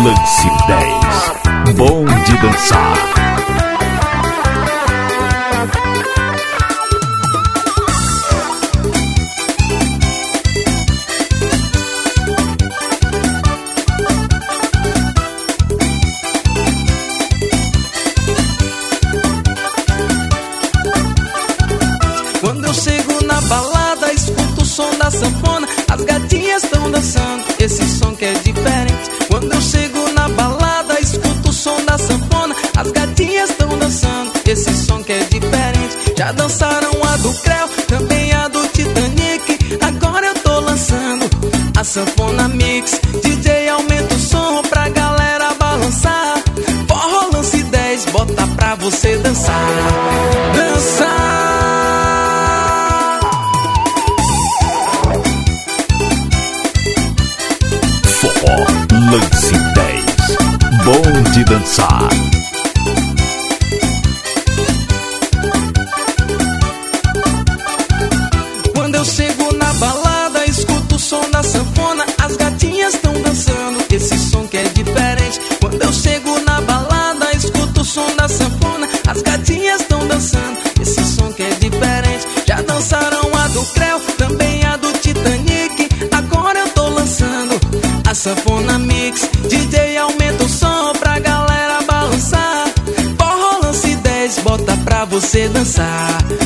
Lance 10. Bom de dançar. Quando eu chego na balada, escuto o som da sanfona, as gatinhas estão dançando, esse som que é diferente. Quando eu chego na balada, escuto o som da sanfona, as gatinhas estão dançando, esse som que é diferente. Já dançaram a do Creu, também a do Titanic, agora eu tô lançando a sanfona mix. DJ aumenta o som pra galera balançar, forró Lance 10, bota pra você dançar. Dançar. Lance 10. Bom de dançar. Quando eu chego na balada, escuto o som da sanfona, as gatinhas estão dançando, esse som que é diferente. Quando eu chego na balada, escuto o som da sanfona, as gatinhas estão dançando, esse som que é diferente. Já dançaram a do Creu, também a do Titanic, agora eu tô lançando a sanfona mix. DJ aumenta o som pra galera balançar, forró Lance 10, bota pra você dançar.